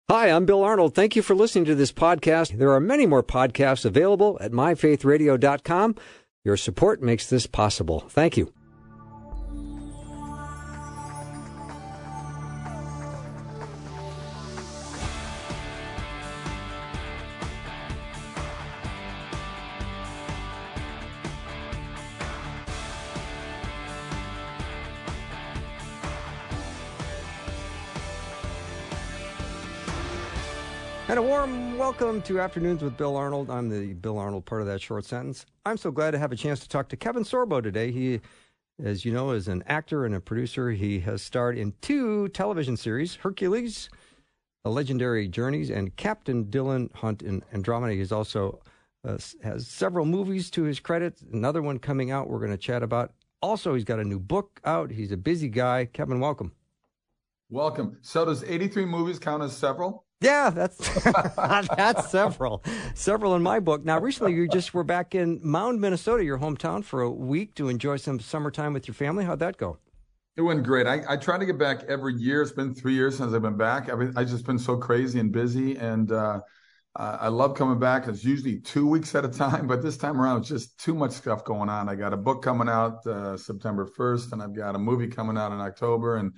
Hi, I'm Bill Arnold. Thank you for listening to this podcast. There are many more podcasts available at myfaithradio.com. Your support makes this possible. Thank you. And a warm welcome to Afternoons with Bill Arnold. I'm the Bill Arnold part of that short sentence. I'm so glad to have a chance to talk to Kevin Sorbo today. He, as you know, is an actor and a producer. He has starred in 2 television series, Hercules, A Legendary Journeys, and Captain Dylan Hunt in Andromeda. He's also has several movies to his credit. Another one coming out we're going to chat about. Also, he's got a new book out. He's a busy guy. Kevin, welcome. Welcome. So does 83 movies count as several? Yeah, that's that's several in my book. Now, recently you just were back in Mound, Minnesota, your hometown, for a week to enjoy some summertime with your family. How'd that go? It went great. I try to get back every year. It's been 3 years since I've been back. I've just been so crazy and busy, and I love coming back. It's usually 2 weeks at a time, but this time around, it's just too much stuff going on. I got a book coming out September 1st, and I've got a movie coming out in October, and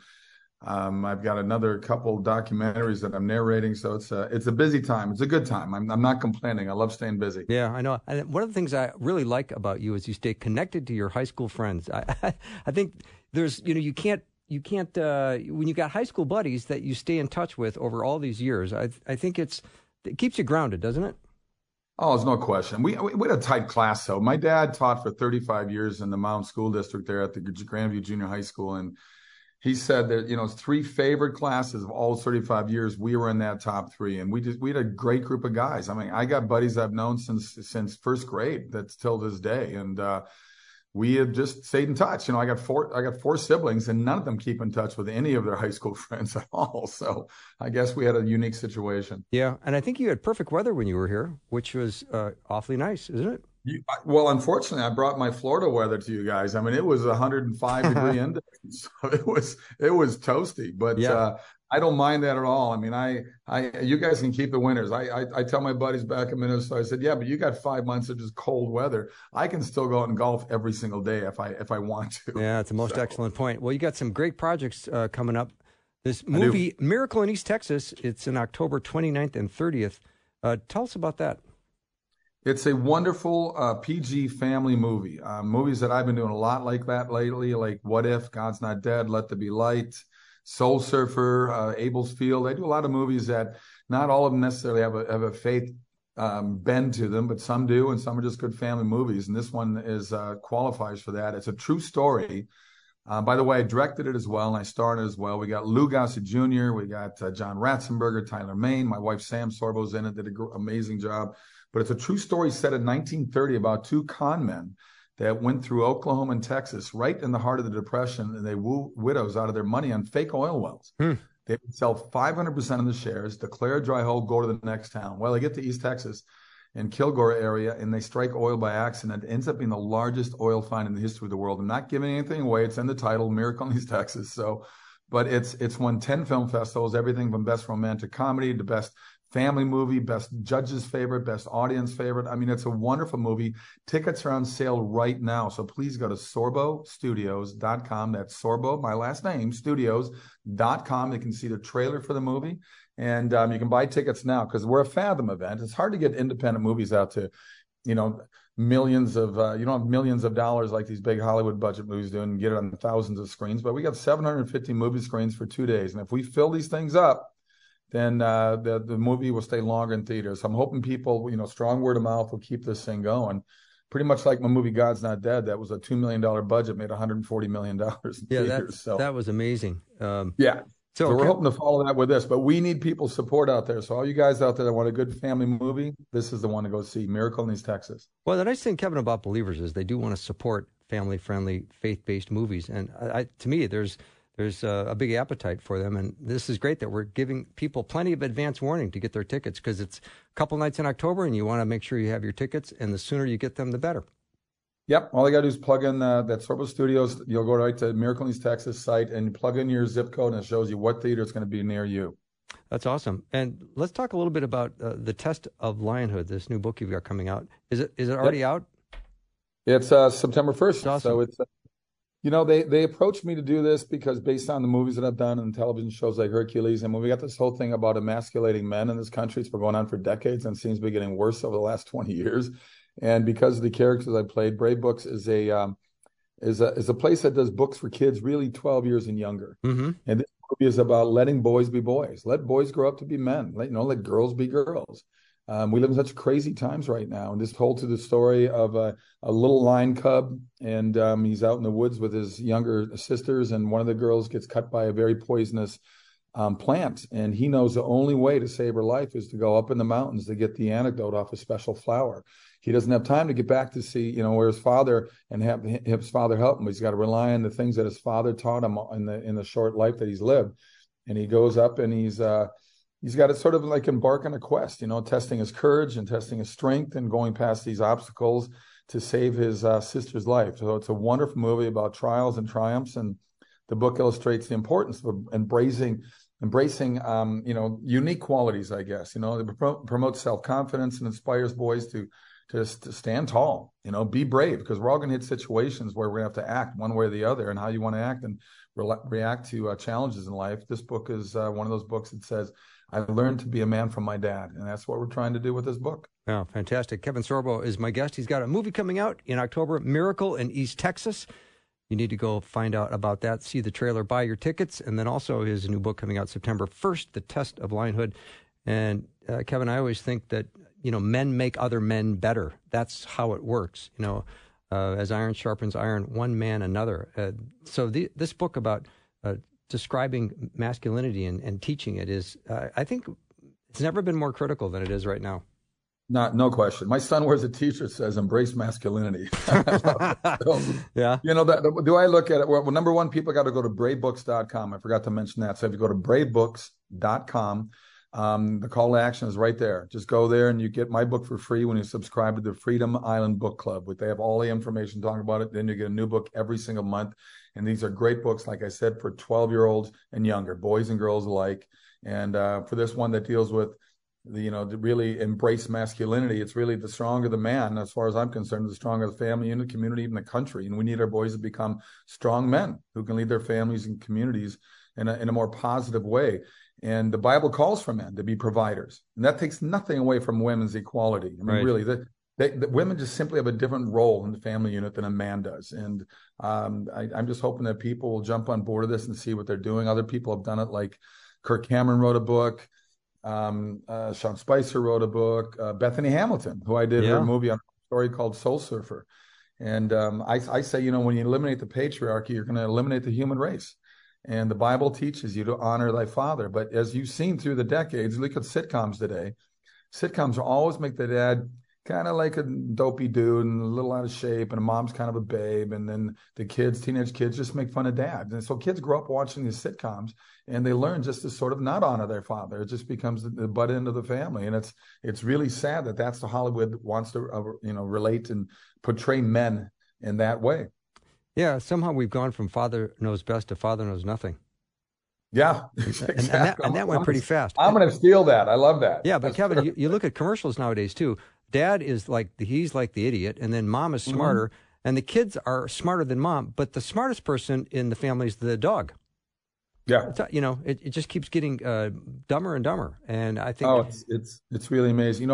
I've got another couple documentaries that I'm narrating, so it's a busy time. It's a good time. I'm not complaining. I love staying busy. Yeah, I know. And one of the things I really like about you is you stay connected to your high school friends. I think there's, you can't when you got high school buddies that you stay in touch with over all these years. I think it keeps you grounded, doesn't it? Oh, there's no question. We had a tight class, though. My dad taught for 35 years in the Mound School District there at the Grandview Junior High School, and he said that, his 3 favorite classes of all 35 years, we were in that top 3. And we had a great group of guys. I mean, I got buddies I've known since first grade, that's till this day. And we have just stayed in touch. I got 4 siblings, and none of them keep in touch with any of their high school friends at all. So I guess we had a unique situation. Yeah. And I think you had perfect weather when you were here, which was awfully nice, isn't it? Well, unfortunately, I brought my Florida weather to you guys. I mean, it was 105-degree index, so it was toasty. But yeah. I don't mind that at all. I mean, you guys can keep the winters. I tell my buddies back in Minnesota, I said, yeah, but you got 5 months of just cold weather. I can still go out and golf every single day if I want to. Yeah, it's the most excellent point. Well, you got some great projects coming up. This movie, Miracle in East Texas, it's in October 29th and 30th. Tell us about that. It's a wonderful PG family movie. Movies that I've been doing a lot like that lately, like What If, God's Not Dead, Let There Be Light, Soul Surfer, Abel's Field. I do a lot of movies that not all of them necessarily have a faith bend to them, but some do, and some are just good family movies. And this one qualifies for that. It's a true story. By the way, I directed it as well, and I starred it as well. We got Lou Gossett Jr., we got John Ratzenberger, Tyler Main, my wife Sam Sorbo's in it, did an amazing job. But it's a true story set in 1930 about 2 con men that went through Oklahoma and Texas right in the heart of the Depression, and they woo widows out of their money on fake oil wells. They would sell 500% of the shares, declare a dry hole, go to the next town. Well, they get to East Texas in Kilgore area, and they strike oil by accident. It ends up being the largest oil find in the history of the world. I'm not giving anything away. It's in the title, Miracle in East Texas. But it's won 10 film festivals, everything from best romantic comedy to best family movie, best judge's favorite, best audience favorite. I mean, it's a wonderful movie. Tickets are on sale right now. So please go to sorbostudios.com. That's Sorbo, my last name, studios.com. You can see the trailer for the movie. And you can buy tickets now because we're a Fathom event. It's hard to get independent movies out to, millions of, you don't have millions of dollars like these big Hollywood budget movies do and get it on thousands of screens. But we got 750 movie screens for 2 days. And if we fill these things up, then the movie will stay longer in theaters. So I'm hoping people, strong word of mouth will keep this thing going. Pretty much like my movie God's Not Dead. That was a $2 million budget, made $140 million in theaters. That was amazing. Yeah. So we're hoping to follow that with this, but we need people's support out there. So all you guys out there that want a good family movie, this is the one to go see, Miracle in East Texas. Well, the nice thing, Kevin, about Believers is they do want to support family-friendly, faith-based movies. And to me, there's a big appetite for them. And this is great that we're giving people plenty of advance warning to get their tickets because it's a couple nights in October and you want to make sure you have your tickets. And the sooner you get them, the better. Yep. All you got to do is plug in that Sorbo Studios. You'll go right to Miracle in East Texas site and plug in your zip code and it shows you what theater is going to be near you. That's awesome. And let's talk a little bit about The Test of Lionhood, this new book you've got coming out. Is it already out? It's September 1st. Awesome. So it's, they approached me to do this because based on the movies that I've done and television shows like Hercules, and when we got this whole thing about emasculating men in this country, it's been going on for decades and seems to be getting worse over the last 20 years. And because of the characters I played, Brave Books is a place that does books for kids really 12 years and younger. Mm-hmm. And this movie is about letting boys be boys. Let boys grow up to be men. Let girls be girls. We live in such crazy times right now. And this told to the story of a little lion cub, and he's out in the woods with his younger sisters, and one of the girls gets cut by a very poisonous plant. And he knows the only way to save her life is to go up in the mountains to get the antidote off a special flower. He doesn't have time to get back to see, where his father and have his father help him. He's got to rely on the things that his father taught him in the short life that he's lived. And he goes up and he's got to sort of like embark on a quest, testing his courage and testing his strength and going past these obstacles to save his sister's life. So it's a wonderful movie about trials and triumphs. And the book illustrates the importance of embracing unique qualities, I guess. It promotes self-confidence and inspires boys to stand tall, be brave, because we're all going to hit situations where we're going to have to act one way or the other, and how you want to act and react to challenges in life. This book is one of those books that says, I learned to be a man from my dad, and that's what we're trying to do with this book. Oh, fantastic. Kevin Sorbo is my guest. He's got a movie coming out in October, Miracle in East Texas. You need to go find out about that, see the trailer, buy your tickets, and then also his new book coming out September 1st, The Test of Lionhood. And Kevin, I always think that, men make other men better. That's how it works. As iron sharpens iron, one man another. So this book about describing masculinity and teaching it is, I think it's never been more critical than it is right now. No question. My son wears a T-shirt that says "Embrace masculinity." Yeah. Do I look at it? Well, number one, people got to go to bravebooks.com. I forgot to mention that. So if you go to bravebooks.com, the call to action is right there. Just go there and you get my book for free when you subscribe to the Freedom Island Book Club. They have all the information talking about it. Then you get a new book every single month. And these are great books, like I said, for 12-year-olds and younger, boys and girls alike. And for this one that deals with to really embrace masculinity, it's really the stronger the man, as far as I'm concerned, the stronger the family and the community, even the country. And we need our boys to become strong men who can lead their families and communities in a more positive way. And the Bible calls for men to be providers. And that takes nothing away from women's equality. I mean, right. Really, the women just simply have a different role in the family unit than a man does. And I'm just hoping that people will jump on board of this and see what they're doing. Other people have done it, like Kirk Cameron wrote a book. Sean Spicer wrote a book. Bethany Hamilton, who I did her movie on a story called Soul Surfer. And I say, when you eliminate the patriarchy, you're going to eliminate the human race. And the Bible teaches you to honor thy father. But as you've seen through the decades, look at sitcoms today. Sitcoms will always make the dad kind of like a dopey dude and a little out of shape, and a mom's kind of a babe. And then the teenage kids just make fun of dad. And so kids grow up watching these sitcoms and they learn just to sort of not honor their father. It just becomes the butt end of the family. And it's really sad that that's the Hollywood wants to, relate and portray men in that way. Yeah, somehow we've gone from father knows best to father knows nothing. Yeah, exactly. And that went pretty fast. I'm going to steal that. I love that. Yeah, but Kevin, you look at commercials nowadays too. Dad is he's like the idiot, and then mom is smarter, and the kids are smarter than mom, but the smartest person in the family is the dog. Yeah. It just keeps getting dumber and dumber. And I think... Oh, it's really amazing.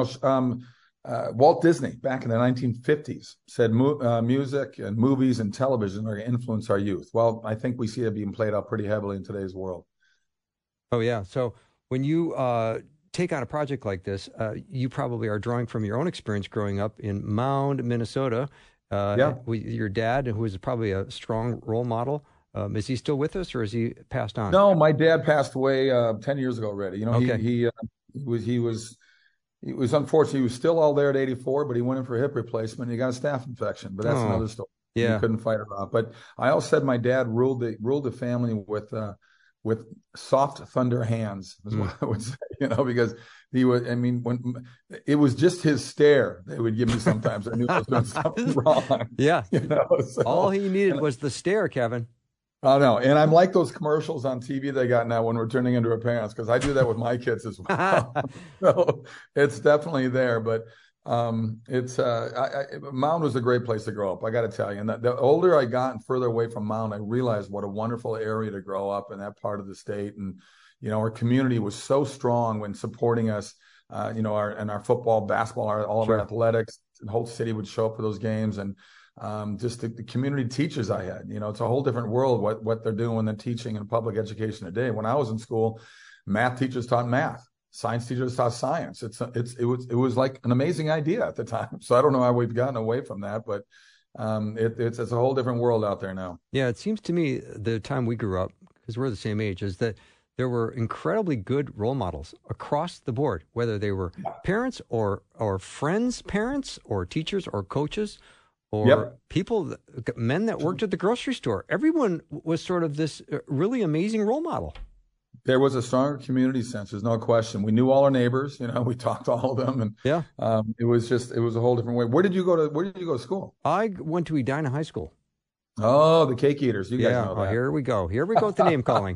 Walt Disney, back in the 1950s, said music and movies and television are going to influence our youth. Well, I think we see it being played out pretty heavily in today's world. Oh, yeah. So when you take on a project like this, you probably are drawing from your own experience growing up in Mound, Minnesota. With your dad, who was probably a strong role model. Is he still with us, or is he passed on? No, my dad passed away 10 years ago already. Okay. He was unfortunate. He was still all there at 84, but he went in for a hip replacement. He got a staph infection, but that's another story. Yeah, he couldn't fight it off. But I always said my dad ruled the family with soft thunder hands, is what I would say. Because he would. I mean, when it was just his stare, they would give me sometimes. I knew I was doing something wrong. Yeah, So, all he needed was the stare, Kevin. I know. And I'm like those commercials on TV they got now when we're turning into our parents, because I do that with my kids as well. So it's definitely there. But Mound was a great place to grow up. I got to tell you. And the older I got and further away from Mound, I realized what a wonderful area to grow up in that part of the state. And, our community was so strong when supporting us, our football, basketball, all of our athletics. The whole city would show up for those games. And just the community teachers I had, it's a whole different world what they're doing when they're teaching in public education today. When I was in school, math teachers taught math, science teachers taught science. It was like an amazing idea at the time. So I don't know how we've gotten away from that, but it's a whole different world out there now. Yeah, it seems to me the time we grew up, because we're the same age, is that there were incredibly good role models across the board, whether they were parents or friends' parents or teachers or coaches or people, men that worked at the grocery store. Everyone was sort of this really amazing role model. There was a stronger community sense. There's no question. We knew all our neighbors. We talked to all of them, and it was a whole different way. Where did you go to school? I went to Edina High School. Oh, the Cake Eaters. You guys know that. Here we go. Here we go with the name calling.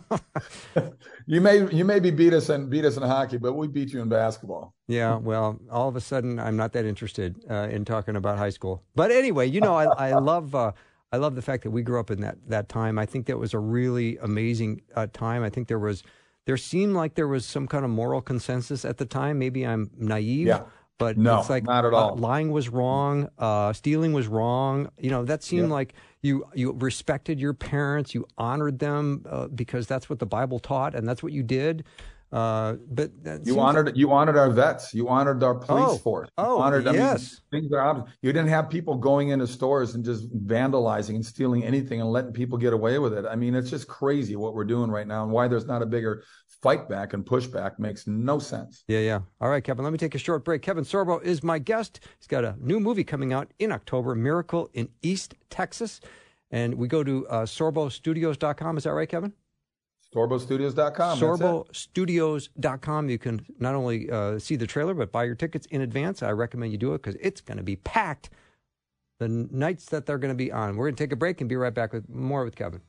You maybe beat us in hockey, but we beat you in basketball. Yeah, well, all of a sudden I'm not that interested in talking about high school. But anyway, I love the fact that we grew up in that time. I think that was a really amazing time. I think there seemed like there was some kind of moral consensus at the time. Maybe I'm naive. Yeah. But no, it's like not at all. Lying was wrong. Stealing was wrong. That seemed like you respected your parents. You honored them because that's what the Bible taught, and that's what you did. But you honored our vets. You honored our police force. Yes. Things are out. You didn't have people going into stores and just vandalizing and stealing anything and letting people get away with it. I mean, it's just crazy what we're doing right now, and why there's not a bigger fight back and pushback makes no sense. Yeah. All right, Kevin, let me take a short break. Kevin Sorbo is my guest. He's got a new movie coming out in October, Miracle in East Texas. And we go to sorbostudios.com. Is that right, Kevin? SorboStudios.com. SorboStudios.com. You can not only see the trailer, but buy your tickets in advance. I recommend you do it because it's going to be packed the nights that they're going to be on. We're going to take a break and be right back with more with Kevin.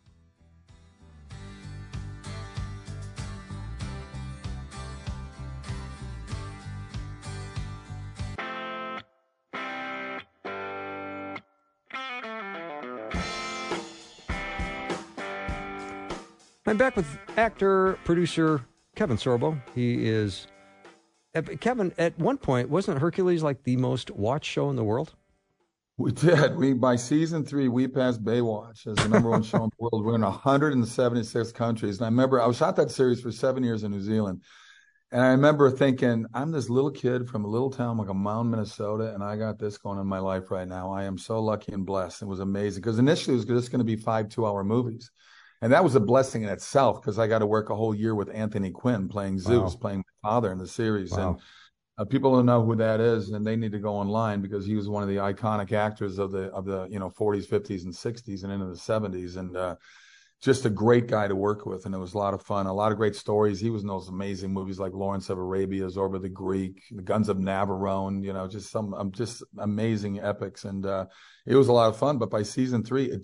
I'm back with actor, producer Kevin Sorbo. He is... Kevin, at one point, wasn't Hercules like the most watched show in the world? We did. By season 3, we passed Baywatch as the number one show in the world. We're in 176 countries. And I remember I shot that series for 7 years in New Zealand. And I remember thinking, I'm this little kid from a little town like a Mound, Minnesota, and I got this going in my life right now. I am so lucky and blessed. It was amazing because initially it was just going to be 5 2-hour movies. And that was a blessing in itself because I got to work a whole year with Anthony Quinn playing Zeus, playing my father in the series. Wow. And people don't know who that is, and they need to go online because he was one of the iconic actors of the 40s, 50s, and 60s and into the 70s. And just a great guy to work with. And it was a lot of fun, a lot of great stories. He was in those amazing movies like Lawrence of Arabia, Zorba the Greek, The Guns of Navarone, just some just amazing epics. And it was a lot of fun. But by season 3,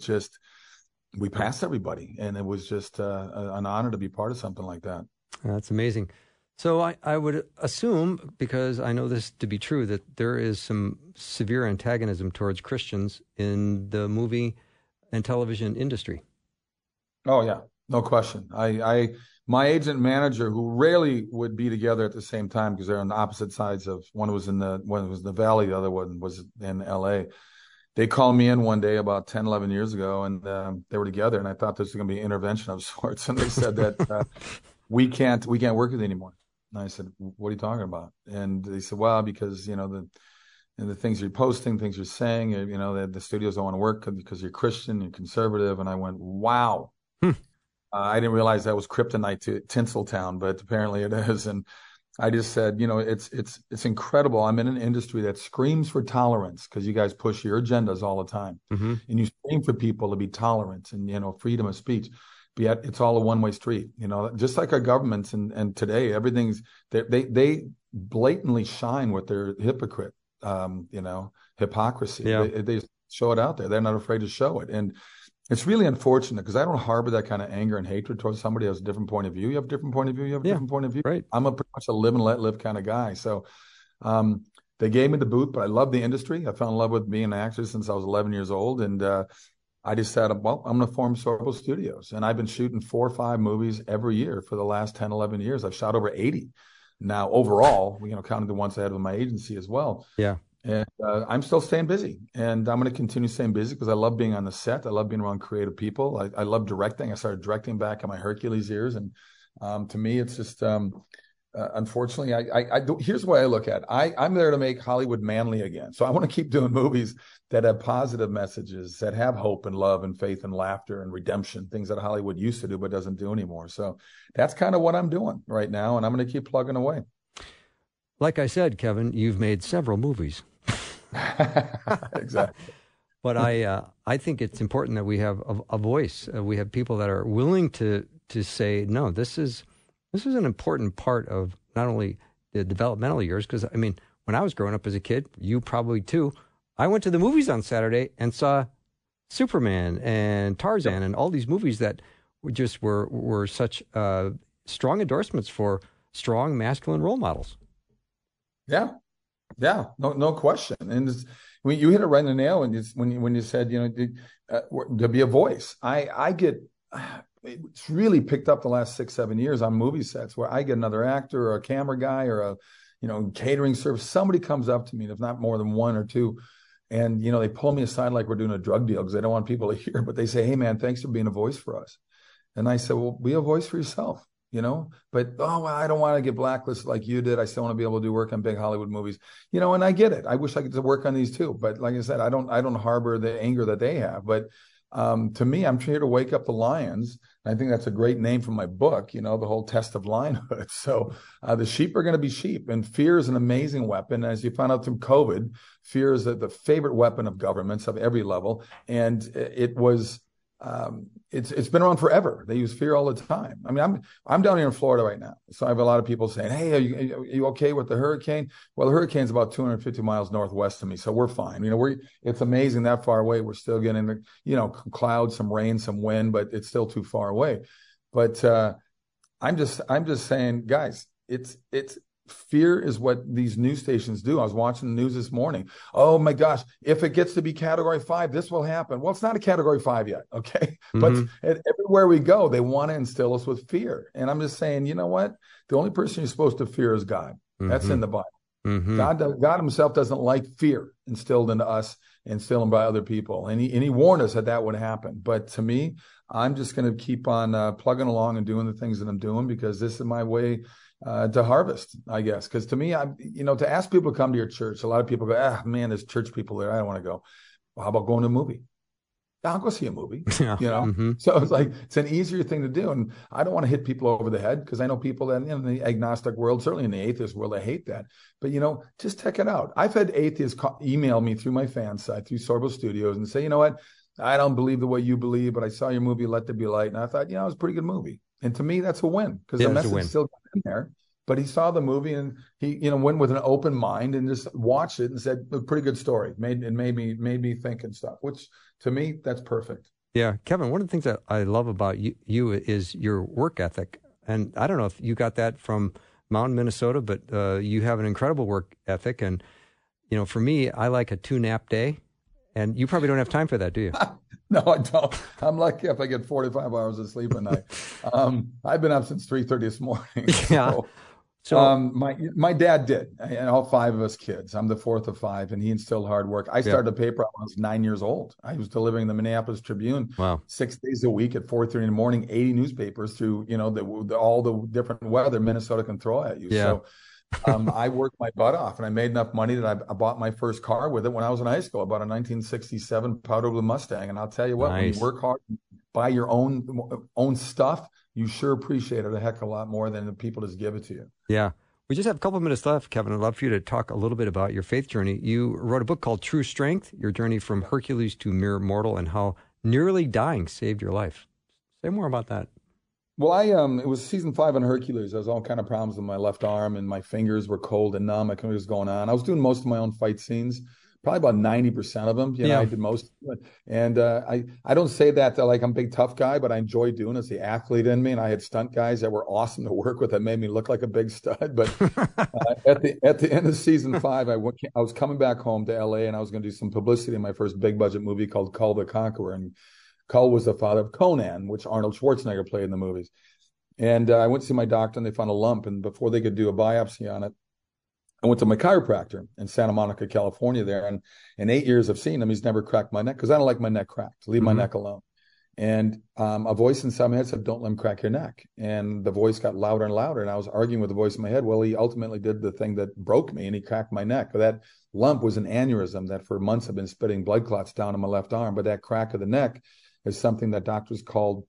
we passed everybody, and it was just an honor to be part of something like that. That's amazing. So I would assume, because I know this to be true, that there is some severe antagonism towards Christians in the movie and television industry. Oh, yeah. No question. My agent and manager, who rarely would be together at the same time because they're on the opposite sides of, one was in the Valley, the other one was in L.A., they called me in one day about 10, 11 years ago, and they were together, and I thought this was going to be an intervention of sorts. And they said that we can't work with you anymore. And I said, what are you talking about? And they said, well, because, the things you're posting, things you're saying, the studios don't want to work because you're Christian, you're conservative. And I went, wow. I didn't realize that was kryptonite to Tinseltown, but apparently it is. And I just said, it's incredible. I'm in an industry that screams for tolerance because you guys push your agendas all the time. Mm-hmm. And you scream for people to be tolerant and, freedom of speech. But yet it's all a one-way street, just like our governments. And today everything's, they blatantly shine with their hypocrisy. Yeah. They show it out there. They're not afraid to show it. And It's really unfortunate because I don't harbor that kind of anger and hatred towards somebody who has a different point of view. You have a different point of view. You have a Yeah, different point of view. right. I'm a pretty much a live and let live kind of guy. So they gave me the boot, but I love the industry. I fell in love with being an actor since I was 11 years old. And I just said, well, I'm going to form Sorbo Studios. And I've been shooting 4 or 5 movies every year for the last 10, 11 years. I've shot over 80 now overall, counting the ones I had with my agency as well. Yeah. And I'm still staying busy, and I'm going to continue staying busy because I love being on the set. I love being around creative people. I love directing. I started directing back in my Hercules years, and to me, it's just unfortunately, here's the way I look at it. I'm there to make Hollywood manly again. So I want to keep doing movies that have positive messages, that have hope and love and faith and laughter and redemption, things that Hollywood used to do but doesn't do anymore. So that's kind of what I'm doing right now, and I'm going to keep plugging away. Like I said, Kevin, you've made several movies. Exactly. But I think it's important that we have a voice. We have people that are willing to say, no, this is an important part of not only the developmental years, because, I mean, when I was growing up as a kid, you probably too, I went to the movies on Saturday and saw Superman and Tarzan and all these movies that were such strong endorsements for strong masculine role models. Yeah. Yeah, no question. And when you hit it right in the nail, and when you said, to be a voice, I get, it's really picked up the last 6, 7 years on movie sets where I get another actor or a camera guy or a, catering service. Somebody comes up to me, and if not more than 1 or 2, and, they pull me aside like we're doing a drug deal because they don't want people to hear, but they say, hey man, thanks for being a voice for us. And I said, well, be a voice for yourself. But, I don't want to get blacklisted like you did. I still want to be able to do work on big Hollywood movies, and I get it. I wish I could work on these too. But like I said, I don't harbor the anger that they have. But to me, I'm here to wake up the lions. I think that's a great name for my book, the whole test of lionhood. So the sheep are going to be sheep, and fear is an amazing weapon. As you found out through COVID, fear is the favorite weapon of governments of every level. And it was, it's been around forever. They use fear all the time. I mean, I'm down here in Florida right now, so I have a lot of people saying, "Hey, are you okay with the hurricane?" Well, the hurricane's about 250 miles northwest of me, so we're fine. It's amazing that far away. We're still getting clouds, some rain, some wind, but it's still too far away. But I'm just saying, guys, it's fear is what these news stations do. I was watching the news this morning. Oh my gosh, if it gets to be category 5, this will happen. Well, it's not a category 5 yet. Okay. Mm-hmm. But everywhere we go, they want to instill us with fear. And I'm just saying, you know what? The only person you're supposed to fear is God. Mm-hmm. That's in the Bible. Mm-hmm. God himself doesn't like fear instilled into us, instilled by other people. And he warned us that would happen. But to me, I'm just going to keep on plugging along and doing the things that I'm doing because this is my way to harvest, I guess. Because to me, to ask people to come to your church, a lot of people go, man, there's church people there. I don't want to go. Well, how about going to a movie? I'll go see a movie, Mm-hmm. So it's an easier thing to do. And I don't want to hit people over the head because I know people that in the agnostic world, certainly in the atheist world, I hate that. But, just check it out. I've had atheists email me through my fan site, through Sorbo Studios, and say, you know what? I don't believe the way you believe, but I saw your movie, Let There Be Light. And I thought, it was a pretty good movie. And to me, that's a win because the message still got in there. But he saw the movie and he, went with an open mind and just watched it and said, a pretty good story. Made me think and stuff, which to me, that's perfect. Yeah. Kevin, one of the things that I love about you is your work ethic. And I don't know if you got that from Mountain, Minnesota, but you have an incredible work ethic. And, for me, I like a 2-nap day. And you probably don't have time for that, do you? No, I don't. I'm lucky if I get 45 hours of sleep a night. I've been up since 3:30 this morning. Yeah. So my dad did, and all 5 of us kids. I'm the 4th of 5, and he instilled hard work. I started a paper when I was 9 years old. I was delivering the Minneapolis Tribune 6 days a week at 4:30 in the morning, 80 newspapers through all the different weather Minnesota can throw at you. Yeah. So I worked my butt off, and I made enough money that I bought my first car with it when I was in high school. I bought a 1967 powder blue Mustang, and I'll tell you what, when you work hard, buy your own stuff, you sure appreciate it a heck of a lot more than the people just give it to you. Yeah. We just have a couple of minutes left, Kevin. I'd love for you to talk a little bit about your faith journey. You wrote a book called True Strength, Your Journey from Hercules to Mere Mortal, and how nearly dying saved your life. Say more about that. Well, it was season 5 on Hercules. I was all kind of problems with my left arm, and my fingers were cold and numb. I couldn't know what was going on. I was doing most of my own fight scenes, probably about 90% of them. Yeah. I did most of it. And I don't say that like I'm a big tough guy, but I enjoy doing it. It's the athlete in me. And I had stunt guys that were awesome to work with that made me look like a big stud. But at the end of season 5, I was coming back home to LA, and I was going to do some publicity in my first big budget movie called Kull the Conqueror. And Kull was the father of Conan, which Arnold Schwarzenegger played in the movies. And I went to see my doctor, and they found a lump. And before they could do a biopsy on it, I went to my chiropractor in Santa Monica, California there. And in 8 years of seeing him, he's never cracked my neck because I don't like my neck cracked. Leave my neck alone. And a voice inside my head said, don't let him crack your neck. And the voice got louder and louder. And I was arguing with the voice in my head. Well, he ultimately did the thing that broke me, and he cracked my neck. But that lump was an aneurysm that for months had been spitting blood clots down in my left arm. But that crack of the neck is something that doctors called,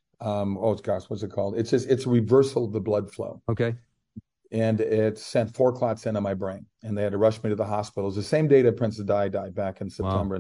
what's it called? It's a reversal of the blood flow. Okay. And it sent 4 clots into my brain, and they had to rush me to the hospital. It was the same day that Princess Di died back in September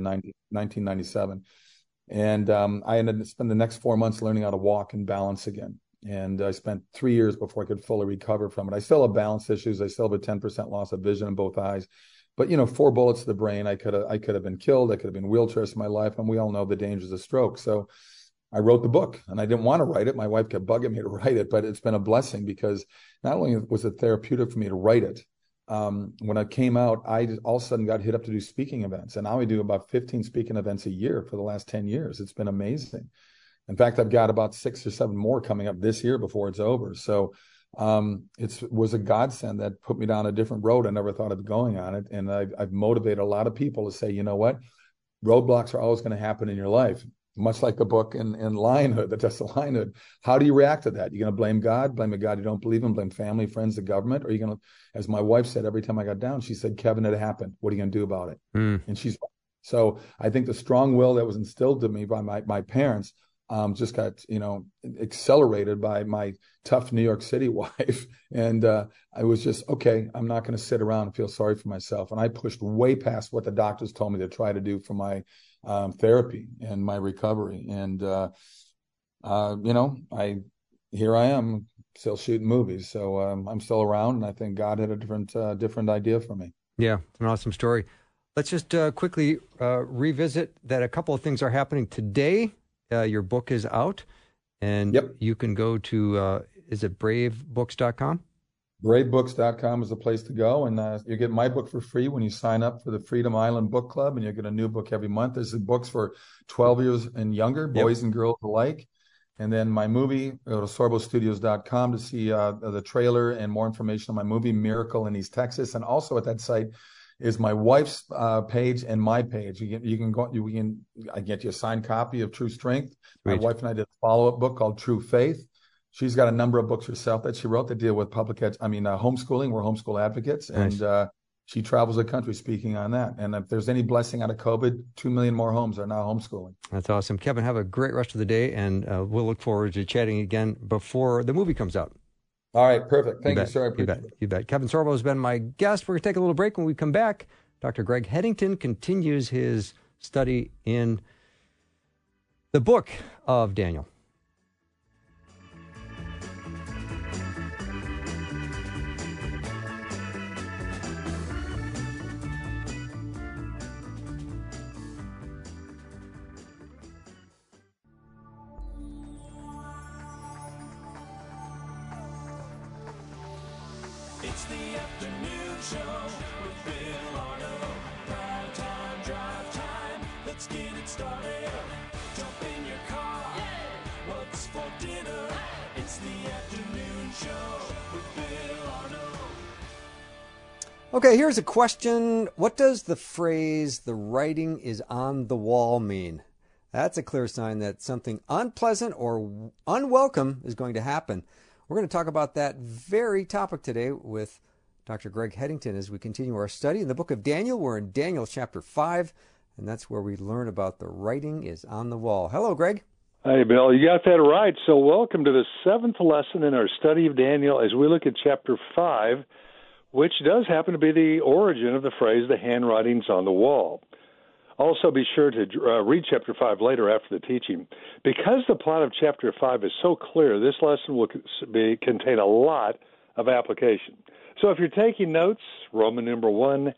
1997. And I ended up spending the next 4 months learning how to walk and balance again. And I spent 3 years before I could fully recover from it. I still have balance issues. I still have a 10% loss of vision in both eyes. But 4 bullets to the brain, I could have been killed. I could have been wheelchairs in my life, and we all know the dangers of stroke. So I wrote the book, and I didn't want to write it. My wife kept bugging me to write it, but it's been a blessing because not only was it therapeutic for me to write it, when I came out, I all of a sudden got hit up to do speaking events. And now I do about 15 speaking events a year for the last 10 years. It's been amazing. In fact, I've got about 6 or 7 more coming up this year before it's over. So it was a godsend that put me down a different road. I never thought of going on it. And I've motivated a lot of people to say, you know what? Roadblocks are always going to happen in your life. Much like the book in Lionhood, the test of Lionhood. How do you react to that? You're going to blame God, blame a God you don't believe in, blame family, friends, the government? Or are you going to, as my wife said every time I got down, she said, Kevin, it happened. What are you going to do about it? And she's so I think the strong will that was instilled in me by my parents just got, accelerated by my tough New York City wife. And I was just, okay, I'm not going to sit around and feel sorry for myself. And I pushed way past what the doctors told me to try to do for my therapy and my recovery. And, here I am still shooting movies. So I'm still around, and I think God had a different idea for me. Yeah, it's an awesome story. Let's just quickly revisit that a couple of things are happening today. Your book is out, and you can go to, is it bravebooks.com? Bravebooks.com is the place to go, and you get my book for free when you sign up for the Freedom Island Book Club, and you get a new book every month. There's books for 12 years and younger, boys and girls alike. And then my movie, go to sorbostudios.com to see the trailer and more information on my movie, Miracle in East Texas. And also at that site is my wife's page and my page. I get you a signed copy of True Strength. My wife and I did a follow-up book called True Faith. She's got a number of books herself that she wrote that deal with homeschooling. We're homeschool advocates. Nice. And she travels the country speaking on that. And if there's any blessing out of COVID, 2 million more homes are now homeschooling. That's awesome. Kevin, have a great rest of the day, and we'll look forward to chatting again before the movie comes out. All right, perfect. Thank you, sir. I appreciate it. You bet. Kevin Sorbo has been my guest. We're going to take a little break. When we come back, Dr. Greg Headington continues his study in the book of Daniel. It's the afternoon show with Bill Arnold. Prime time, drive time. Let's get it started. Jump in your car. Yeah. What's for dinner? Hey. It's the afternoon show with Bill Arnold. Okay, here's a question. What does the phrase, the writing is on the wall, mean? That's a clear sign that something unpleasant or unwelcome is going to happen. We're going to talk about that very topic today with Dr. Greg Headington as we continue our study in the book of Daniel. We're in Daniel chapter 5, and that's where we learn about the writing is on the wall. Hello, Greg. Hey, Bill. You got that right. So welcome to the 7th lesson in our study of Daniel as we look at chapter 5, which does happen to be the origin of the phrase, the handwriting's on the wall. Also, be sure to read chapter 5 later after the teaching. Because the plot of chapter 5 is so clear, this lesson will contain a lot of application. So if you're taking notes, Roman number 1,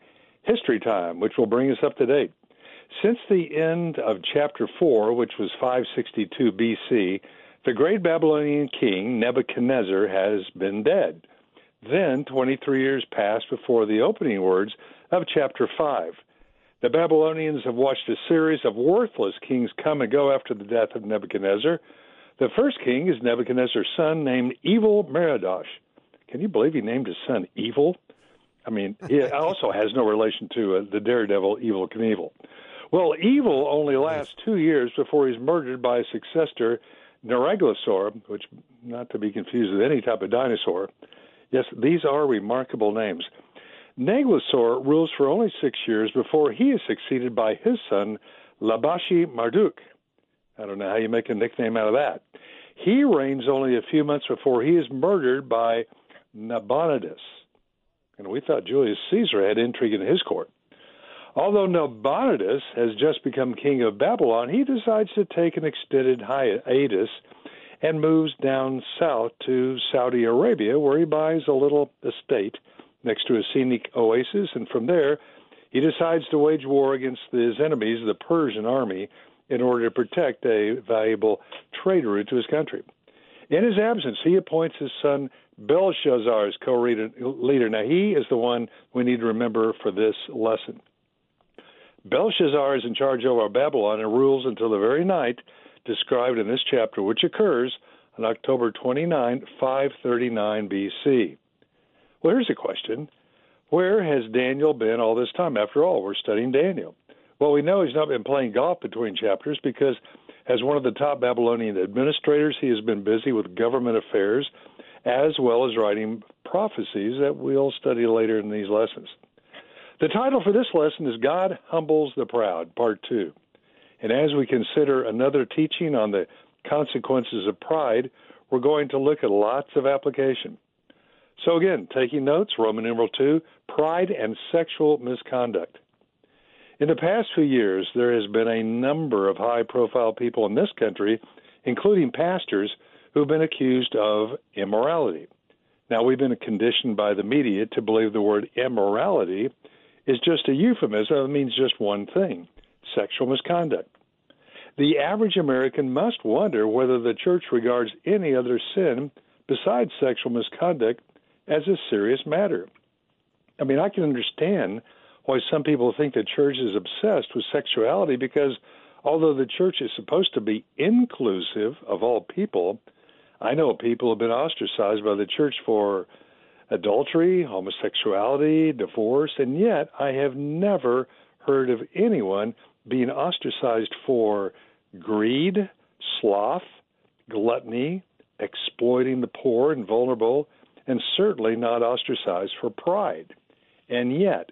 history time, which will bring us up to date. Since the end of chapter 4, which was 562 BC, the great Babylonian king Nebuchadnezzar has been dead. Then 23 years passed before the opening words of chapter 5. The Babylonians have watched a series of worthless kings come and go after the death of Nebuchadnezzar. The first king is Nebuchadnezzar's son named Evil Merodach. Can you believe he named his son Evil? I mean, he also has no relation to the daredevil Evel Knievel. Well, Evil only lasts 2 years before he's murdered by his successor, Neriglissor, which not to be confused with any type of dinosaur. Yes, these are remarkable names. Neglissor rules for only 6 years before he is succeeded by his son, Labashi Marduk. I don't know how you make a nickname out of that. He reigns only a few months before he is murdered by Nabonidus. And we thought Julius Caesar had intrigue in his court. Although Nabonidus has just become king of Babylon, he decides to take an extended hiatus and moves down south to Saudi Arabia, where he buys a little estate next to a scenic oasis, and from there he decides to wage war against his enemies, the Persian army, in order to protect a valuable trade route to his country. In his absence, he appoints his son Belshazzar as co-leader. Now, he is the one we need to remember for this lesson. Belshazzar is in charge over Babylon and rules until the very night described in this chapter, which occurs on October 29, 539 BC. Well, here's a question. Where has Daniel been all this time? After all, we're studying Daniel. Well, we know he's not been playing golf between chapters because as one of the top Babylonian administrators, he has been busy with government affairs as well as writing prophecies that we'll study later in these lessons. The title for this lesson is God Humbles the Proud, Part 2. And as we consider another teaching on the consequences of pride, we're going to look at lots of application. So again, taking notes, Roman numeral 2, pride and sexual misconduct. In the past few years, there has been a number of high-profile people in this country, including pastors, who've been accused of immorality. Now, we've been conditioned by the media to believe the word immorality is just a euphemism. It means just one thing, sexual misconduct. The average American must wonder whether the church regards any other sin besides sexual misconduct as a serious matter. I mean, I can understand why some people think the church is obsessed with sexuality because although the church is supposed to be inclusive of all people, I know people have been ostracized by the church for adultery, homosexuality, divorce, and yet I have never heard of anyone being ostracized for greed, sloth, gluttony, exploiting the poor and vulnerable, and certainly not ostracized for pride. And yet,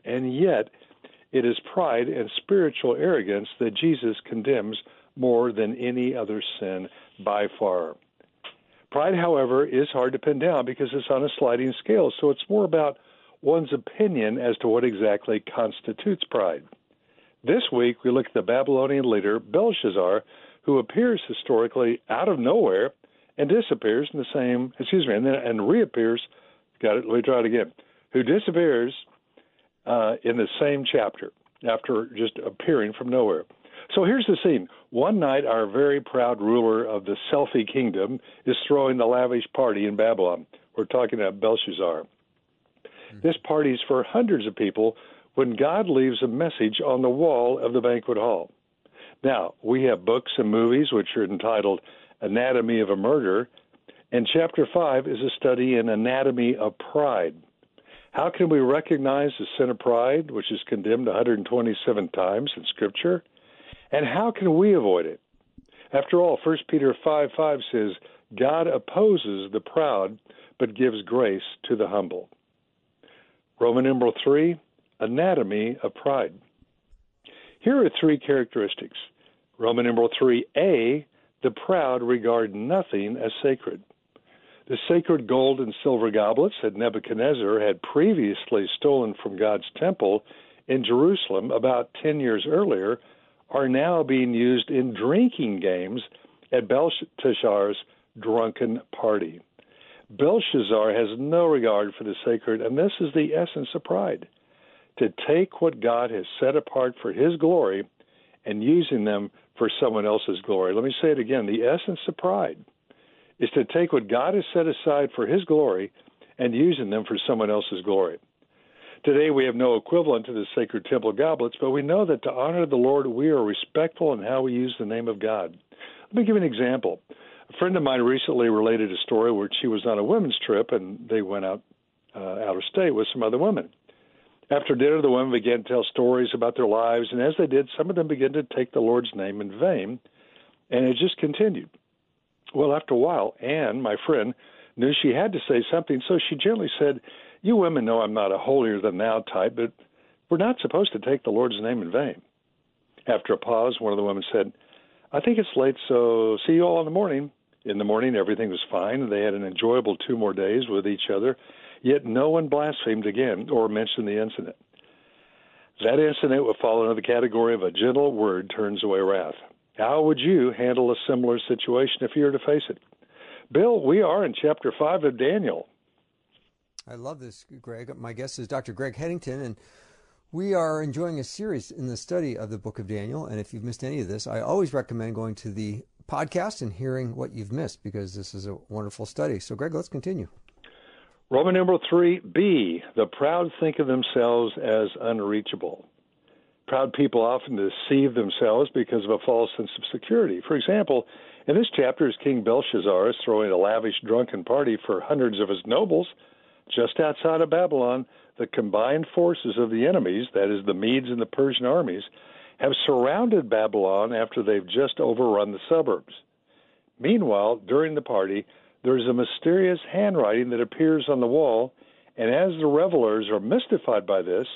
it is pride and spiritual arrogance that Jesus condemns more than any other sin by far. Pride, however, is hard to pin down because it's on a sliding scale, so it's more about one's opinion as to what exactly constitutes pride. This week, we look at the Babylonian leader, Belshazzar, who appears historically out of nowhere and disappears in the same, and reappears, let me try it again, who disappears in the same chapter after just appearing from nowhere. So here's the scene. One night, our very proud ruler of the Selfie kingdom is throwing the lavish party in Babylon. We're talking about Belshazzar. This party's for hundreds of people when God leaves a message on the wall of the banquet hall. Now, we have books and movies which are entitled Anatomy of a Murder, and Chapter 5 is a study in anatomy of pride. How can we recognize the sin of pride, which is condemned 127 times in Scripture? And how can we avoid it? After all, 1 Peter 5:5 says, God opposes the proud, but gives grace to the humble. Roman numeral 3, anatomy of pride. Here are 3 characteristics. Roman numeral 3a, the proud regard nothing as sacred. The sacred gold and silver goblets that Nebuchadnezzar had previously stolen from God's temple in Jerusalem about 10 years earlier are now being used in drinking games at Belshazzar's drunken party. Belshazzar has no regard for the sacred, and this is the essence of pride. to take what God has set apart for his glory and using them for someone else's glory. Let me say it again. The essence of pride is to take what God has set aside for his glory and using them for someone else's glory. Today we have no equivalent to the sacred temple goblets, but we know that to honor the Lord, we are respectful in how we use the name of God. Let me give you an example. A friend of mine recently related a story where she was on a women's trip and they went out of state with some other women. After dinner, the women began to tell stories about their lives, and as they did, some of them began to take the Lord's name in vain, and it just continued. Well, after a while, Anne, my friend, knew she had to say something, so she gently said, "You women know I'm not a holier-than-thou type, but we're not supposed to take the Lord's name in vain." After a pause, one of the women said, "I think it's late, so see you all in the morning." In the morning, everything was fine, and they had an enjoyable 2 more days with each other, yet no one blasphemed again or mentioned the incident. That incident would fall under the category of a gentle word turns away wrath. How would you handle a similar situation if you were to face it? Bill, we are in chapter 5 of Daniel. I love this, Greg. My guest is Dr. Greg Headington, and we are enjoying a series in the study of the book of Daniel. And if you've missed any of this, I always recommend going to the podcast and hearing what you've missed, because this is a wonderful study. So, Greg, let's continue. Roman numeral 3b, the proud think of themselves as unreachable. Proud people often deceive themselves because of a false sense of security. For example, in this chapter, as King Belshazzar is throwing a lavish drunken party for hundreds of his nobles, just outside of Babylon, the combined forces of the enemies, that is, the Medes and the Persian armies, have surrounded Babylon after they've just overrun the suburbs. Meanwhile, during the party, there's a mysterious handwriting that appears on the wall, and as the revelers are mystified by this,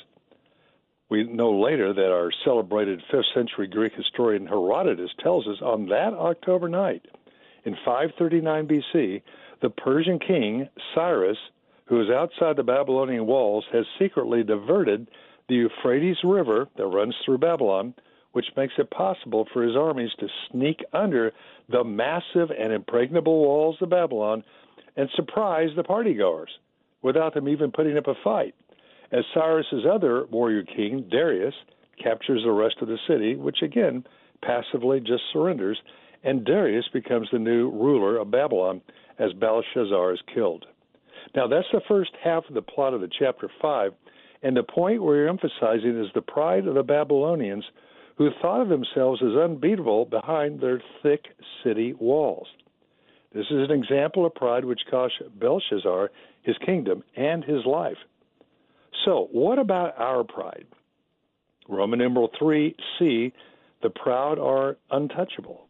we know later that our celebrated 5th century Greek historian Herodotus tells us on that October night, in 539 BC, the Persian king, Cyrus, who is outside the Babylonian walls, has secretly diverted the Euphrates River that runs through Babylon, which makes it possible for his armies to sneak under the massive and impregnable walls of Babylon and surprise the partygoers without them even putting up a fight. As Cyrus's other warrior king, Darius, captures the rest of the city, which again passively just surrenders, and Darius becomes the new ruler of Babylon as Belshazzar is killed. Now, that's the first half of the plot of the chapter 5, and the point we're emphasizing is the pride of the Babylonians who thought of themselves as unbeatable behind their thick city walls. This is an example of pride which cost Belshazzar his kingdom and his life. So, what about our pride? Roman numeral 3c, the proud are unteachable.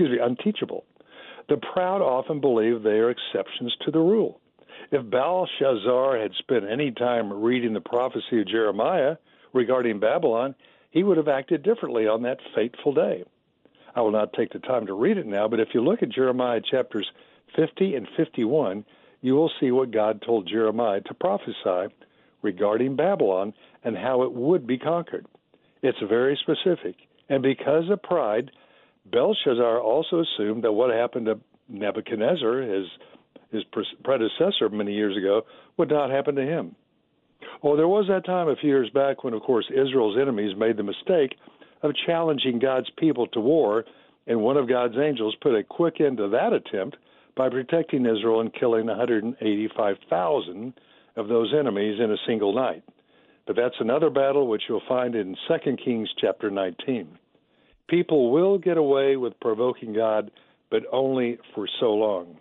The proud often believe they are exceptions to the rule. If Belshazzar had spent any time reading the prophecy of Jeremiah regarding Babylon, he would have acted differently on that fateful day. I will not take the time to read it now, but if you look at Jeremiah chapters 50 and 51, you will see what God told Jeremiah to prophesy regarding Babylon and how it would be conquered. It's very specific. And because of pride, Belshazzar also assumed that what happened to Nebuchadnezzar, his predecessor many years ago, would not happen to him. Well, there was that time a few years back when, of course, Israel's enemies made the mistake of challenging God's people to war, and one of God's angels put a quick end to that attempt by protecting Israel and killing 185,000 of those enemies in a single night. But that's another battle which you'll find in 2 Kings chapter 19. People will get away with provoking God, but only for so long.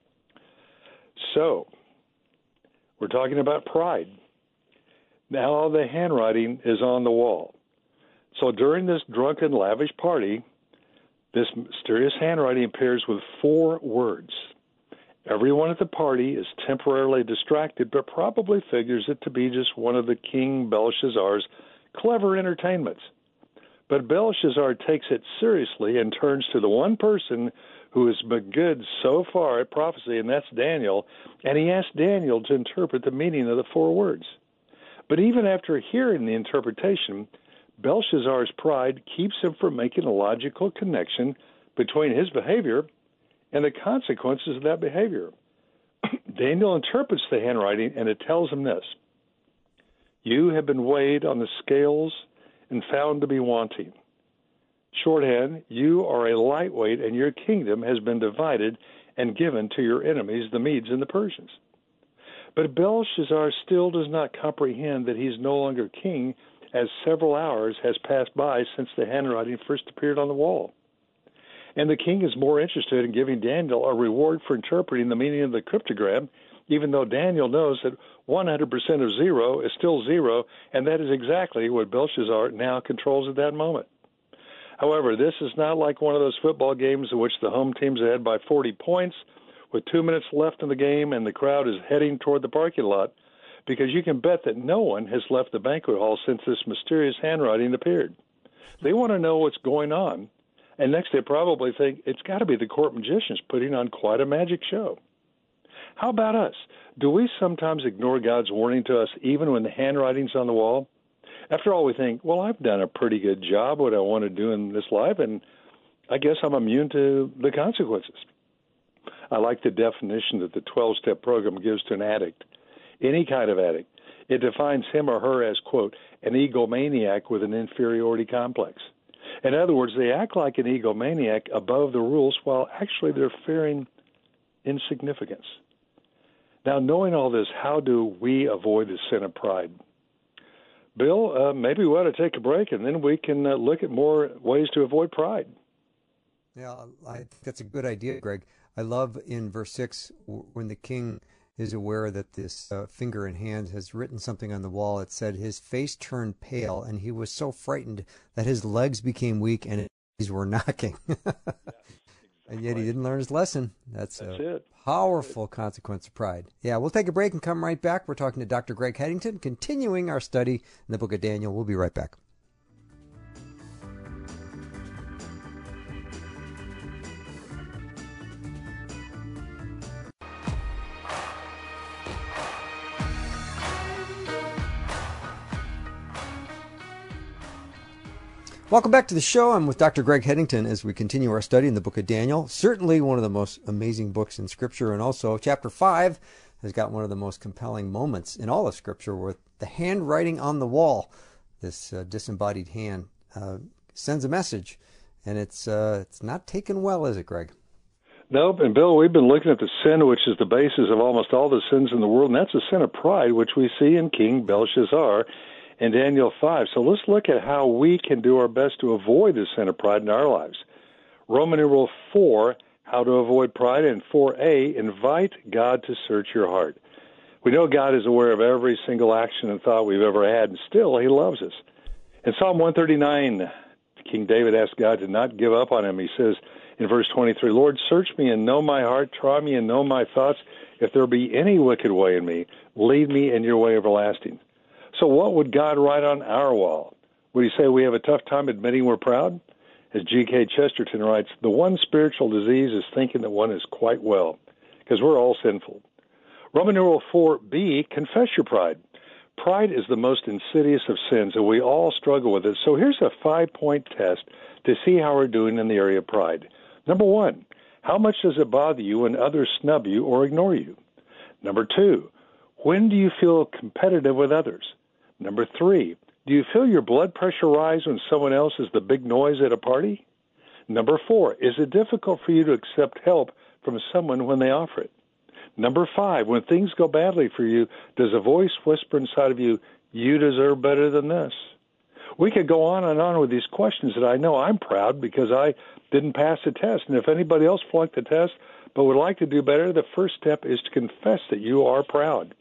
So, we're talking about pride. Now the handwriting is on the wall. So during this drunken, lavish party, this mysterious handwriting appears with 4 words. Everyone at the party is temporarily distracted, but probably figures it to be just one of the King Belshazzar's clever entertainments. But Belshazzar takes it seriously and turns to the one person who has been good so far at prophecy, and that's Daniel, and he asks Daniel to interpret the meaning of the 4 words. But even after hearing the interpretation, Belshazzar's pride keeps him from making a logical connection between his behavior and the consequences of that behavior. Daniel interprets the handwriting, and it tells him this: You have been weighed on the scales and found to be wanting. Shorthand, you are a lightweight, and your kingdom has been divided and given to your enemies, the Medes and the Persians. But Belshazzar still does not comprehend that he is no longer king, as several hours has passed by since the handwriting first appeared on the wall. And the king is more interested in giving Daniel a reward for interpreting the meaning of the cryptogram, even though Daniel knows that 100% of zero is still zero, and that is exactly what Belshazzar now controls at that moment. However, this is not like one of those football games in which the home team's ahead by 40 points with 2 minutes left in the game and the crowd is heading toward the parking lot, because you can bet that no one has left the banquet hall since this mysterious handwriting appeared. They want to know what's going on, and next they probably think it's got to be the court magicians putting on quite a magic show. How about us? Do we sometimes ignore God's warning to us even when the handwriting's on the wall? After all, we think, well, I've done a pretty good job what I want to do in this life, and I guess I'm immune to the consequences. I like the definition that the 12-step program gives to an addict, any kind of addict. It defines him or her as, quote, an egomaniac with an inferiority complex. In other words, they act like an egomaniac above the rules while actually they're fearing insignificance. Now, knowing all this, how do we avoid the sin of pride? Bill, maybe we ought to take a break, and then we can look at more ways to avoid pride. Yeah, I think that's a good idea, Greg. I love in verse 6 when the king is aware that this finger in hand has written something on the wall. It said his face turned pale, and he was so frightened that his legs became weak and his knees were knocking. And yet he didn't learn his lesson. That's a powerful consequence of pride. Yeah, we'll take a break and come right back. We're talking to Dr. Greg Headington, continuing our study in the book of Daniel. We'll be right back. Welcome back to the show. I'm with Dr. Greg Headington as we continue our study in the book of Daniel. Certainly one of the most amazing books in Scripture, and also chapter 5 has got one of the most compelling moments in all of Scripture with the handwriting on the wall. This disembodied hand sends a message, and it's not taken well, is it, Greg? Nope, and Bill, we've been looking at the sin which is the basis of almost all the sins in the world, and that's the sin of pride, which we see in King Belshazzar in Daniel 5. So let's look at how we can do our best to avoid the sin of pride in our lives. Roman numeral 4, how to avoid pride, and 4a, invite God to search your heart. We know God is aware of every single action and thought we've ever had, and still he loves us. In Psalm 139, King David asked God to not give up on him. He says in verse 23, Lord, search me and know my heart, try me and know my thoughts. If there be any wicked way in me, lead me in your way everlasting. So what would God write on our wall? Would he say we have a tough time admitting we're proud? As G.K. Chesterton writes, the one spiritual disease is thinking that one is quite well, because we're all sinful. Roman numeral 4b, confess your pride. Pride is the most insidious of sins, and we all struggle with it. So here's a 5-point test to see how we're doing in the area of pride. Number 1, how much does it bother you when others snub you or ignore you? Number 2, when do you feel competitive with others? Number 3, do you feel your blood pressure rise when someone else is the big noise at a party? Number 4, is it difficult for you to accept help from someone when they offer it? Number 5, when things go badly for you, does a voice whisper inside of you, you deserve better than this? We could go on and on with these questions that I know I'm proud because I didn't pass the test. And if anybody else flunked the test but would like to do better, the first step is to confess that you are proud.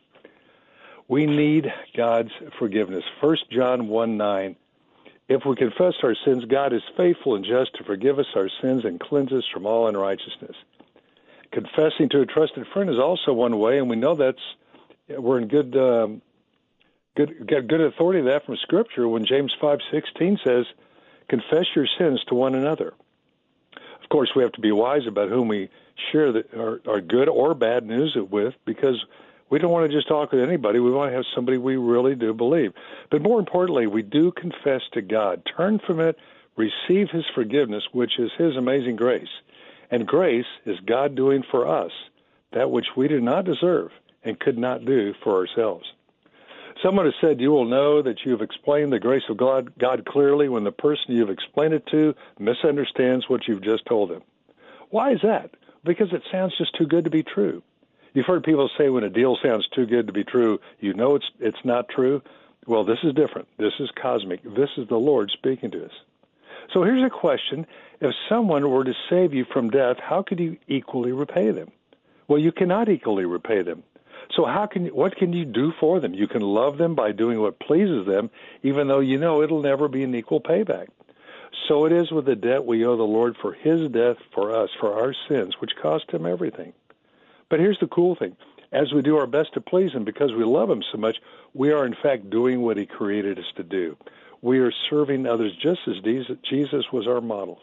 We need God's forgiveness. 1 John 1:9. If we confess our sins, God is faithful and just to forgive us our sins and cleanse us from all unrighteousness. Confessing to a trusted friend is also one way, and we know we're in good authority of that from Scripture when James 5:16 says, confess your sins to one another. Of course, we have to be wise about whom we share our good or bad news with, because we don't want to just talk with anybody. We want to have somebody we really do believe. But more importantly, we do confess to God. Turn from it, receive his forgiveness, which is his amazing grace. And grace is God doing for us that which we did not deserve and could not do for ourselves. Someone has said, you will know that you have explained the grace of God clearly when the person you've explained it to misunderstands what you've just told them. Why is that? Because it sounds just too good to be true. You've heard people say when a deal sounds too good to be true, you know it's not true. Well, this is different. This is cosmic. This is the Lord speaking to us. So here's a question. If someone were to save you from death, how could you equally repay them? Well, you cannot equally repay them. So what can you do for them? You can love them by doing what pleases them, even though you know it'll never be an equal payback. So it is with the debt we owe the Lord for his death for us, for our sins, which cost him everything. But here's the cool thing. As we do our best to please him because we love him so much, we are in fact doing what he created us to do. We are serving others just as Jesus was our model.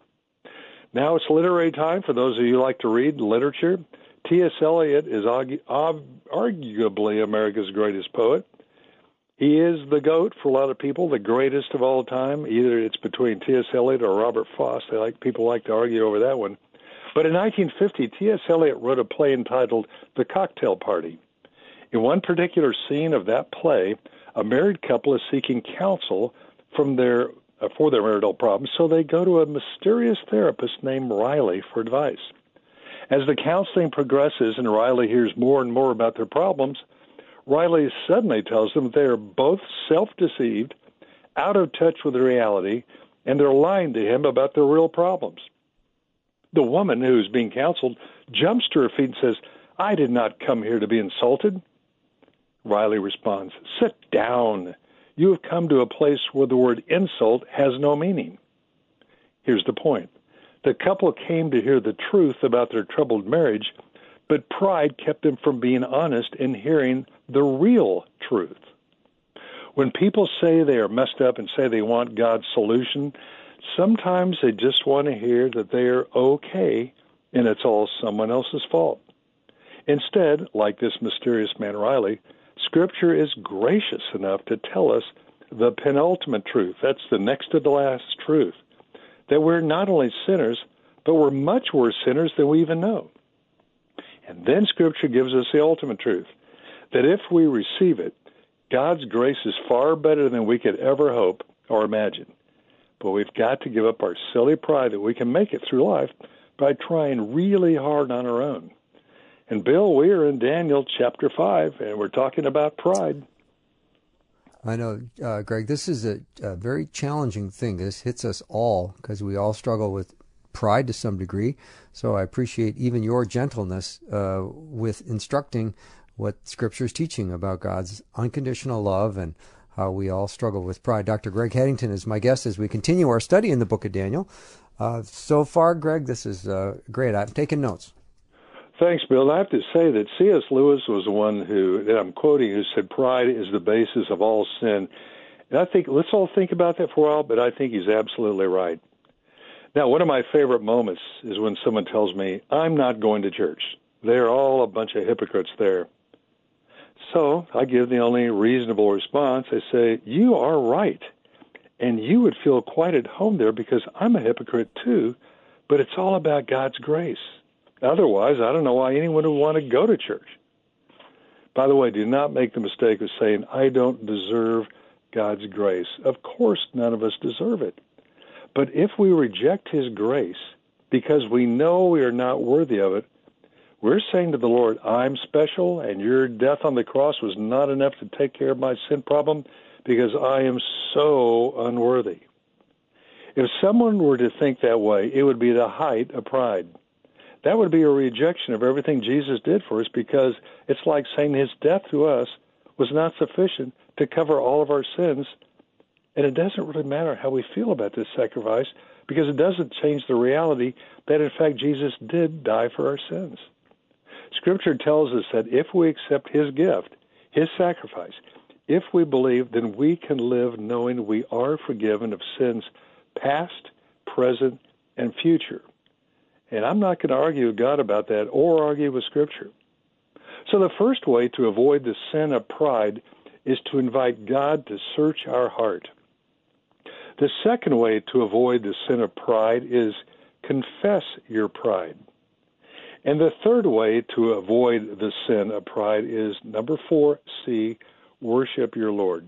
Now it's literary time for those of you who like to read literature. T.S. Eliot is arguably America's greatest poet. He is the GOAT for a lot of people, the greatest of all time. Either it's between T.S. Eliot or Robert Frost. People like to argue over that one. But in 1950, T.S. Eliot wrote a play entitled The Cocktail Party. In one particular scene of that play, a married couple is seeking counsel for their marital problems, so they go to a mysterious therapist named Riley for advice. As the counseling progresses and Riley hears more and more about their problems, Riley suddenly tells them they are both self-deceived, out of touch with reality, and they're lying to him about their real problems. The woman who's being counseled jumps to her feet and says, "I did not come here to be insulted." Riley responds, "Sit down. You have come to a place where the word insult has no meaning." Here's the point. The couple came to hear the truth about their troubled marriage, but pride kept them from being honest and hearing the real truth. When people say they are messed up and say they want God's solution, sometimes they just want to hear that they are okay and it's all someone else's fault. Instead, like this mysterious man Riley, Scripture is gracious enough to tell us the penultimate truth. That's the next to the last truth. That we're not only sinners, but we're much worse sinners than we even know. And then Scripture gives us the ultimate truth, that if we receive it, God's grace is far better than we could ever hope or imagine. But we've got to give up our silly pride that we can make it through life by trying really hard on our own. And Bill, we are in Daniel chapter 5, and we're talking about pride. I know, Greg, this is a very challenging thing. This hits us all because we all struggle with pride to some degree. So I appreciate even your gentleness with instructing what Scripture is teaching about God's unconditional love and how we all struggle with pride. Dr. Greg Haddington is my guest as we continue our study in the book of Daniel. So far, Greg, this is great. I've taken notes. Thanks, Bill. I have to say that C.S. Lewis was the one that I'm quoting, who said pride is the basis of all sin. And I think, let's all think about that for a while, but I think he's absolutely right. Now, one of my favorite moments is when someone tells me, I'm not going to church. They're all a bunch of hypocrites there. So I give the only reasonable response. I say, you are right. And you would feel quite at home there because I'm a hypocrite too, but it's all about God's grace. Otherwise, I don't know why anyone would want to go to church. By the way, do not make the mistake of saying, I don't deserve God's grace. Of course, none of us deserve it. But if we reject his grace because we know we are not worthy of it, we're saying to the Lord, I'm special, and your death on the cross was not enough to take care of my sin problem because I am so unworthy. If someone were to think that way, it would be the height of pride. That would be a rejection of everything Jesus did for us because it's like saying his death to us was not sufficient to cover all of our sins. And it doesn't really matter how we feel about this sacrifice because it doesn't change the reality that, in fact, Jesus did die for our sins. Scripture tells us that if we accept his gift, his sacrifice, if we believe, then we can live knowing we are forgiven of sins past, present, and future. And I'm not going to argue with God about that or argue with Scripture. So the first way to avoid the sin of pride is to invite God to search our heart. The second way to avoid the sin of pride is confess your pride. And the third way to avoid the sin of pride is, number 4, C, worship your Lord.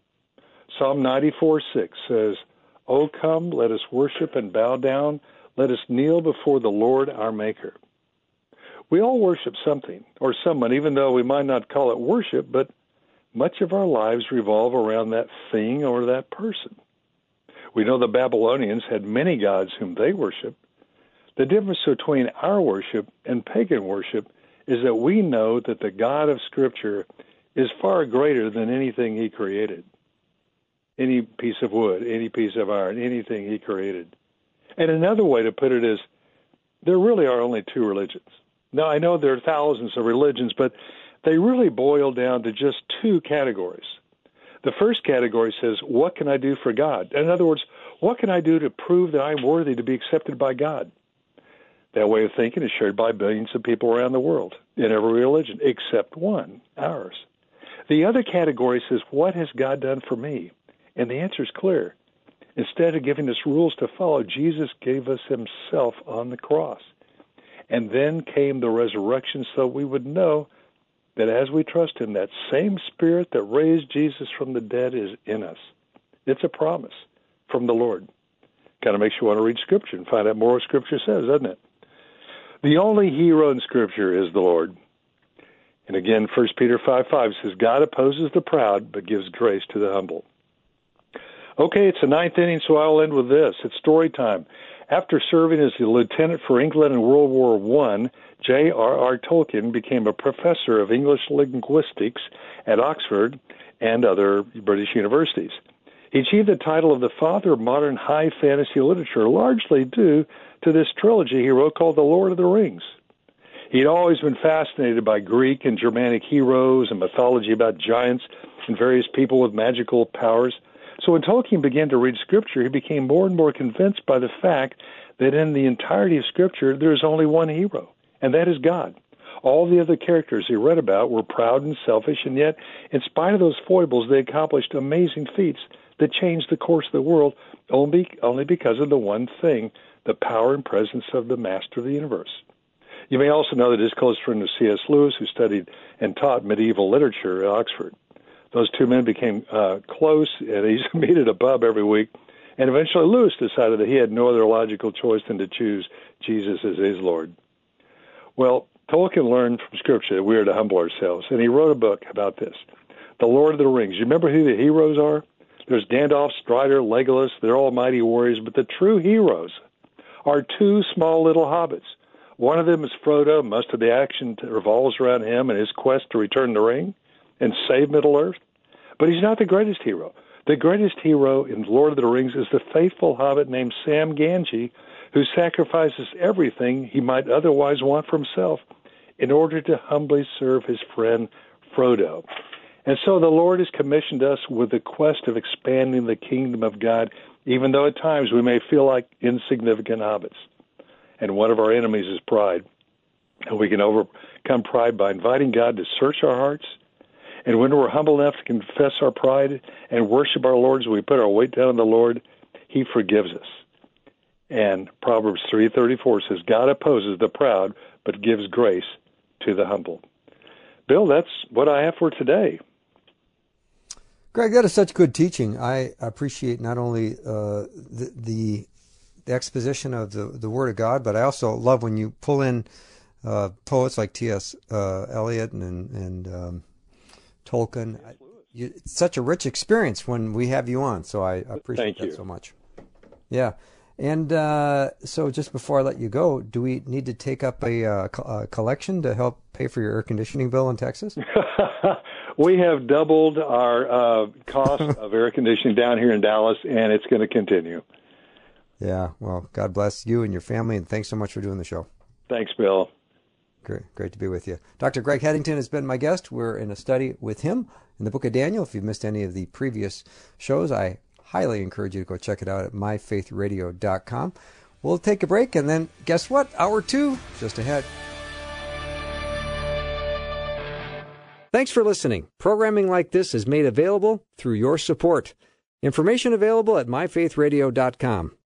Psalm 94:6 says, "O come, let us worship and bow down. Let us kneel before the Lord our Maker." We all worship something or someone, even though we might not call it worship, but much of our lives revolve around that thing or that person. We know the Babylonians had many gods whom they worshiped. The difference between our worship and pagan worship is that we know that the God of Scripture is far greater than anything he created. Any piece of wood, any piece of iron, anything he created. And another way to put it is, there really are only two religions. Now, I know there are thousands of religions, but they really boil down to just two categories. The first category says, what can I do for God? In other words, what can I do to prove that I'm worthy to be accepted by God? That way of thinking is shared by billions of people around the world in every religion, except one, ours. The other category says, what has God done for me? And the answer is clear. Instead of giving us rules to follow, Jesus gave us himself on the cross. And then came the resurrection so we would know that as we trust him, that same Spirit that raised Jesus from the dead is in us. It's a promise from the Lord. Kind of makes you want to read Scripture and find out more what Scripture says, doesn't it? The only hero in Scripture is the Lord. And again, 1 Peter 5:5 says, God opposes the proud, but gives grace to the humble. Okay, it's the ninth inning, so I'll end with this. It's story time. After serving as a lieutenant for England in World War I, J.R.R. Tolkien became a professor of English linguistics at Oxford and other British universities. He achieved the title of the father of modern high fantasy literature, largely due to this trilogy he wrote called The Lord of the Rings. He'd always been fascinated by Greek and Germanic heroes and mythology about giants and various people with magical powers. So when Tolkien began to read Scripture, he became more and more convinced by the fact that in the entirety of Scripture, there's only one hero, and that is God. All the other characters he read about were proud and selfish, and yet, in spite of those foibles, they accomplished amazing feats that changed the course of the world only because of the one thing, the power and presence of the Master of the universe. You may also know that his close friend was C.S. Lewis, who studied and taught medieval literature at Oxford. Those two men became close, and he used to meet at a pub every week. And eventually Lewis decided that he had no other logical choice than to choose Jesus as his Lord. Well, Tolkien learned from Scripture that we are to humble ourselves, and he wrote a book about this, The Lord of the Rings. You remember who the heroes are? There's Gandalf, Strider, Legolas. They're all mighty warriors, but the true heroes are two small little hobbits. One of them is Frodo. Most of the action revolves around him and his quest to return the ring and save Middle-earth. But he's not the greatest hero. The greatest hero in Lord of the Rings is the faithful hobbit named Sam Gamgee, who sacrifices everything he might otherwise want for himself in order to humbly serve his friend Frodo. And so the Lord has commissioned us with the quest of expanding the kingdom of God, even though at times we may feel like insignificant hobbits. And one of our enemies is pride. And we can overcome pride by inviting God to search our hearts. And when we're humble enough to confess our pride and worship our Lord as we put our weight down on the Lord, he forgives us. And Proverbs 3:34 says, God opposes the proud, but gives grace to the humble. Bill, that's what I have for today. Greg, that is such good teaching. I appreciate not only the exposition of the Word of God, but I also love when you pull in poets like T.S. Eliot and Tolkien. It's such a rich experience when we have you on, so I appreciate that so much. Yeah. And so just before I let you go, do we need to take up a collection to help pay for your air conditioning bill in Texas? We have doubled our cost of air conditioning down here in Dallas, and it's going to continue. Yeah, well, God bless you and your family, and thanks so much for doing the show. Thanks, Bill. Great to be with you. Dr. Greg Headington has been my guest. We're in a study with him in the book of Daniel. If you've missed any of the previous shows, I highly encourage you to go check it out at myfaithradio.com. We'll take a break, and then guess what? Hour 2 just ahead. Thanks for listening. Programming like this is made available through your support. Information available at myfaithradio.com.